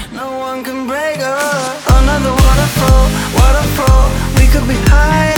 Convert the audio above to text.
No one can break us. Another waterfall, waterfall. We could be high